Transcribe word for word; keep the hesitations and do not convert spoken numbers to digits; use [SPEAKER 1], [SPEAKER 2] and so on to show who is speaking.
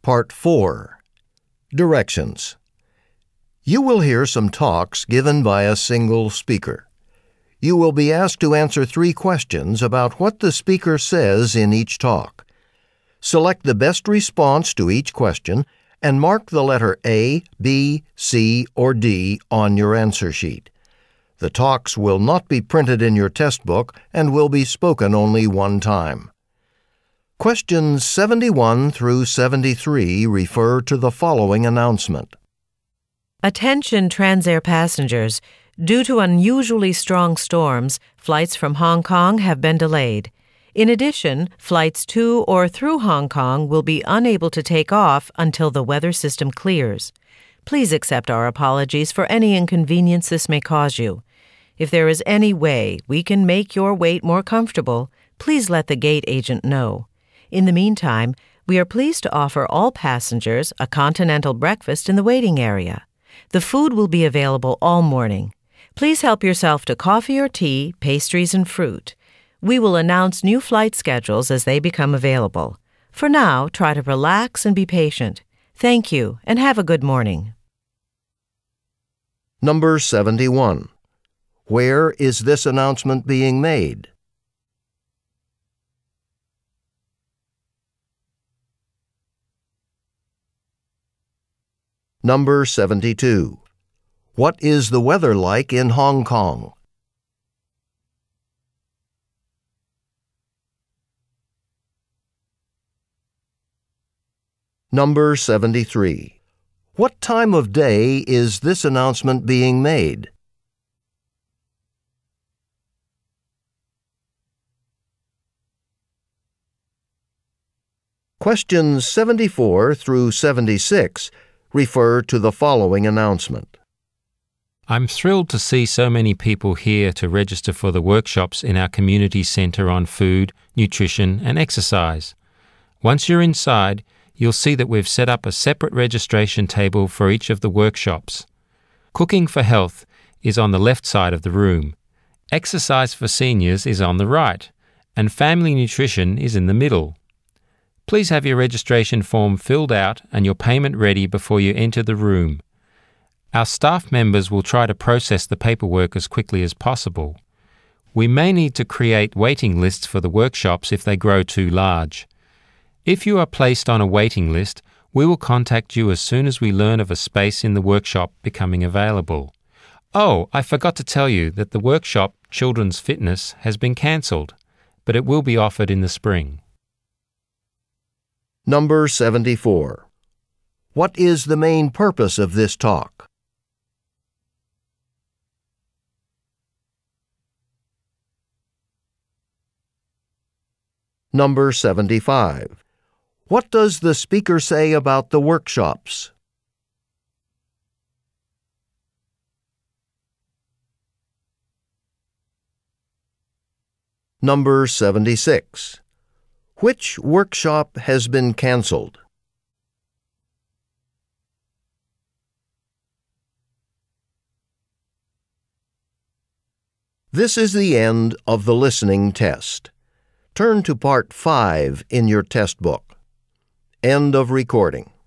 [SPEAKER 1] Part four. Directions. You will hear some talks given by a single speaker. You will be asked to answer three questions about what the speaker says in each talk. Select the best response to each question and mark the letter A, B, C, or D on your answer sheet. The talks will not be printed in your test book and will be spoken only one time. Questions seventy-one through seventy-three refer to the following announcement.
[SPEAKER 2] Attention Transair passengers. Due to unusually strong storms, flights from Hong Kong have been delayed. In addition, flights to or through Hong Kong will be unable to take off until the weather system clears. Please accept our apologies for any inconvenience this may cause you. If there is any way we can make your wait more comfortable, please let the gate agent know. In the meantime, we are pleased to offer all passengers a continental breakfast in the waiting area. The food will be available all morning. Please help yourself to coffee or tea, pastries, and fruit. We will announce new flight schedules as they become available. For now, try to relax and be patient. Thank you, and have a good morning.
[SPEAKER 1] Number seventy-one. Where is this announcement being made? Number seventy-two. What is the weather like in Hong Kong? Number seventy-three. What time of day is this announcement being made? Questions seventy-four through seventy-six refer to the following announcement.
[SPEAKER 3] I'm thrilled to see so many people here to register for the workshops in our community centre on food, nutrition and exercise. Once you're inside, you'll see that we've set up a separate registration table for each of the workshops. Cooking for Health is on the left side of the room. Exercise for Seniors is on the right, and Family Nutrition is in the middle. Please have your registration form filled out and your payment ready before you enter the room. Our staff members will try to process the paperwork as quickly as possible. We may need to create waiting lists for the workshops if they grow too large. If you are placed on a waiting list, we will contact you as soon as we learn of a space in the workshop becoming available. Oh, I forgot to tell you that the workshop, Children's Fitness, has been cancelled, but it will be offered in the spring.
[SPEAKER 1] Number seventy-four. What is the main purpose of this talk? Number seventy-five. What does the speaker say about the workshops? Number seventy-six. Which workshop has been canceled? This is the end of the listening test. Turn to Part five in your test book. End of recording.